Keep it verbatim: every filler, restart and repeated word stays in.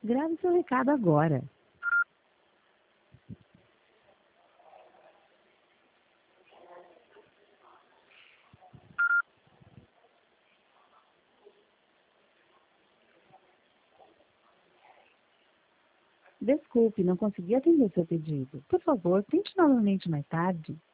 Grave seu recado agora. Desculpe, não consegui atender seu pedido. Por favor, tente novamente mais tarde.